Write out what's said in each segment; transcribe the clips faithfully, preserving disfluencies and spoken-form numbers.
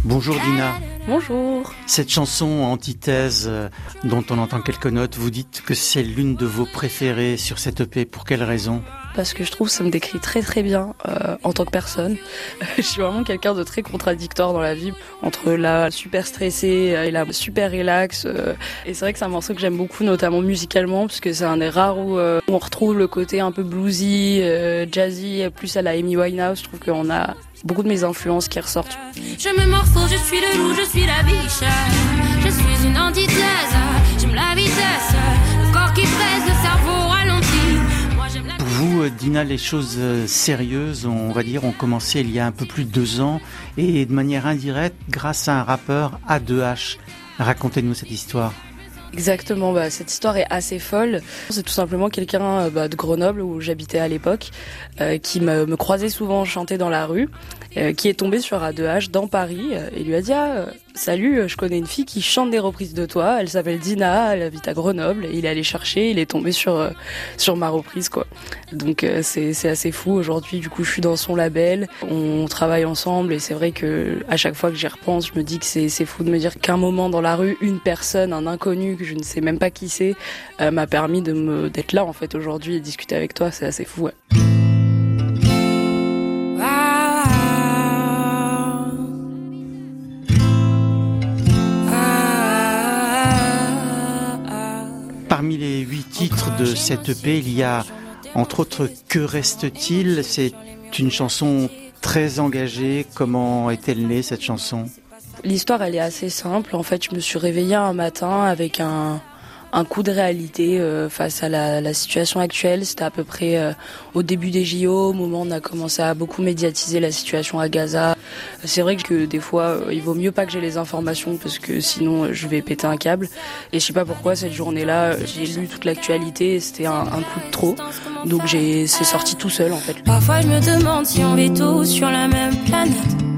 Bonjour Dina. Bonjour. Cette chanson Antithèse euh, dont on entend quelques notes, vous dites que c'est l'une de vos préférées sur cette E P. Pour quelle raison ? Parce que je trouve que ça me décrit très très bien euh, en tant que personne. Je suis vraiment quelqu'un de très contradictoire dans la vie, entre la super stressée et la super relax. Euh, et c'est vrai que c'est un morceau que j'aime beaucoup, notamment musicalement, parce que c'est un des rares où euh, on retrouve le côté un peu bluesy, euh, jazzy, plus à la Amy Winehouse. Je trouve qu'on a beaucoup de mes influences qui ressortent. Je me morphose, je suis le loup, je suis la biche. Je suis une antithèse, j'aime la vitesse. Le corps qui presse, le cerveau ralenti. Pour vous, Dina, les choses sérieuses, on va dire, ont commencé il y a un peu plus de deux ans et de manière indirecte grâce à un rappeur, A deux H. Racontez-nous cette histoire. Exactement, bah, cette histoire est assez folle. C'est tout simplement quelqu'un bah, de Grenoble où j'habitais à l'époque euh, qui me, me croisait souvent chanter dans la rue, euh, qui est tombé sur A deux H dans Paris euh, et lui a dit ah, « Salut, je connais une fille qui chante des reprises de toi, elle s'appelle Dina, elle habite à Grenoble. » Et il est allé chercher, il est tombé sur euh, sur ma reprise, quoi. Donc euh, c'est c'est assez fou. Aujourd'hui, du coup, je suis dans son label, on travaille ensemble et c'est vrai que à chaque fois que j'y repense, je me dis que c'est c'est fou de me dire qu'un moment dans la rue, une personne, un inconnu que je ne sais même pas qui c'est, euh, m'a permis de me d'être là en fait aujourd'hui et discuter avec toi. C'est assez fou, ouais. Parmi les huit titres de cette E P, il y a entre autres Que reste-t-il ? C'est une chanson très engagée. Comment est-elle née cette chanson ? L'histoire, elle est assez simple. En fait, je me suis réveillée un matin avec un, un coup de réalité euh, face à la, la situation actuelle. C'était à peu près euh, au début des J O, au moment où on a commencé à beaucoup médiatiser la situation à Gaza. C'est vrai que des fois, euh, il vaut mieux pas que j'ai les informations parce que sinon, euh, je vais péter un câble. Et je sais pas pourquoi, cette journée-là, j'ai lu toute l'actualité et c'était un, un coup de trop. Donc j'ai, c'est sorti tout seul, en fait. Parfois, je me demande si on vit tous sur la même planète.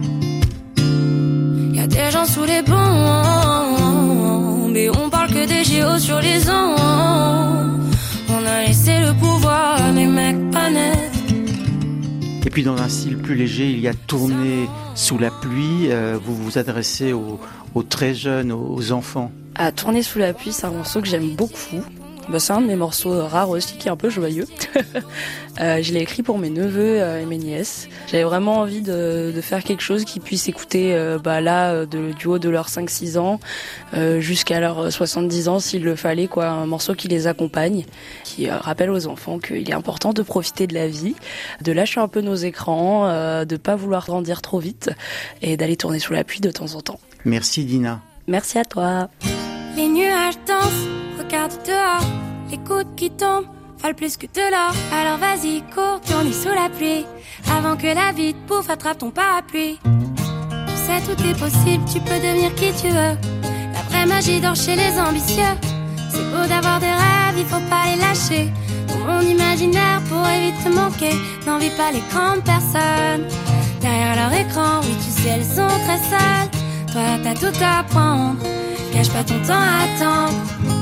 Des gens sous les bombes, mais on parle que des J O sur les ondes. On a laissé le pouvoir à des mecs pas nets. Et puis dans un style plus léger, il y a Tourner sous la pluie. Euh, vous vous adressez aux, aux très jeunes, aux enfants. À Tourner sous la pluie, c'est un morceau que j'aime beaucoup. Bah, c'est un de mes morceaux rares aussi, qui est un peu joyeux. euh, je l'ai écrit pour mes neveux euh, et mes nièces. J'avais vraiment envie de, de faire quelque chose qu'ils puissent écouter euh, bah, là, de, du haut de leurs cinq six ans euh, jusqu'à leurs soixante-dix ans s'il le fallait, quoi. Un morceau qui les accompagne, qui euh, rappelle aux enfants qu'il est important de profiter de la vie, de lâcher un peu nos écrans, euh, de pas vouloir grandir trop vite et d'aller tourner sous la pluie de temps en temps. Merci Dina. Merci à toi. Les nuages dansent, regarde dehors, les gouttes qui tombent valent plus que de l'or. Alors vas-y, cours, tourne sous la pluie, avant que la vie te bouffe, attrape ton parapluie. Tu sais, tout est possible, tu peux devenir qui tu veux. La vraie magie dort chez les ambitieux. C'est beau d'avoir des rêves, il faut pas les lâcher. Dans mon imaginaire, pour éviter de manquer, n'envie pas les grandes personnes. Derrière leur écran, oui, tu sais, elles sont très sales. Toi, t'as tout à apprendre. Gâche pas ton temps à attendre.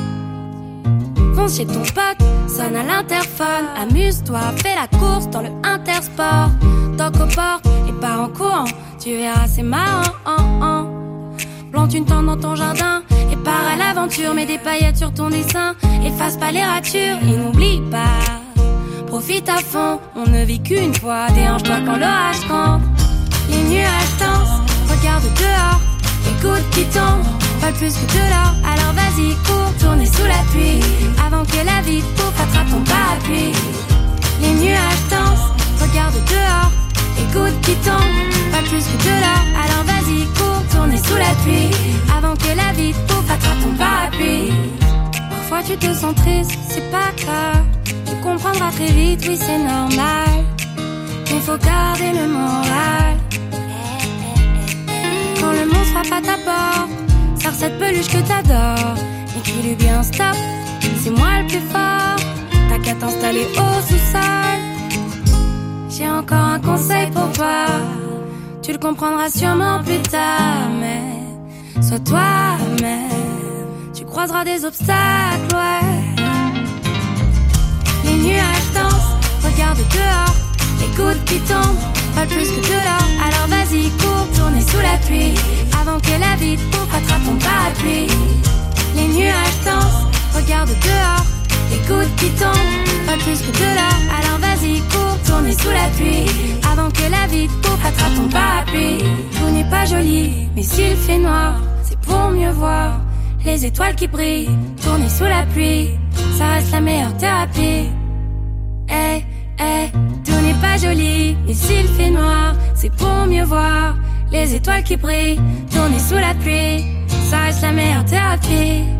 Fonce chez ton pote, sonne à l'interphone. Amuse-toi, fais la course dans le Intersport. Toque aux portes et pars en courant. Tu verras, c'est marrant. Plante une tente dans ton jardin et pars à l'aventure. Mets des paillettes sur ton dessin, efface pas les ratures. Et n'oublie pas, profite à fond. On ne vit qu'une fois, déhanche-toi quand l'orage campe. Les nuages dansent, regarde dehors. Les gouttes qui tombent valent plus que de l'or. Alors vas-y, cours, tourner sous la pluie, avant que la vie te bouffe, attrape ton parapluie. Les nuages dansent, regarde dehors. Les gouttes qui tombent valent plus que de l'or. Alors vas-y, cours, tourner sous la pluie, avant que la vie te bouffe, attrape ton parapluie. Parfois tu te sens triste, c'est pas grave. Tu comprendras très vite, oui c'est normal. Mais faut garder le moral. Quand le monde frappe à ta porte, sors cette peluche que t'adores et crie-lui bien stop, c'est moi le plus fort. T'as qu'à t'installer au sous-sol. J'ai encore un conseil pour toi, tu le comprendras sûrement plus tard. Mais sois toi-même, tu croiseras des obstacles, ouais. Les nuages dansent, regarde dehors. Les gouttes qui tombent valent plus que de l'or. Alors vas-y, cours, tourne tourner sous la pluie. Avant que la vie te bouffe, attrape ton parapluie. Les nuages dansent, regarde dehors. Les gouttes qui tombent, pas plus que de l'or. Alors vas-y, cours, tourner sous la pluie. Avant que la vie te bouffe, attrape ton parapluie. Tout n'est pas joli, mais s'il fait noir, c'est pour mieux voir les étoiles qui brillent. Tourner sous la pluie, ça reste la meilleure thérapie. Eh, hey, eh, hey, tout n'est pas joli, mais s'il fait noir, c'est pour mieux voir les étoiles qui brillent. Tourner sous la pluie, ça reste la meilleure thérapie.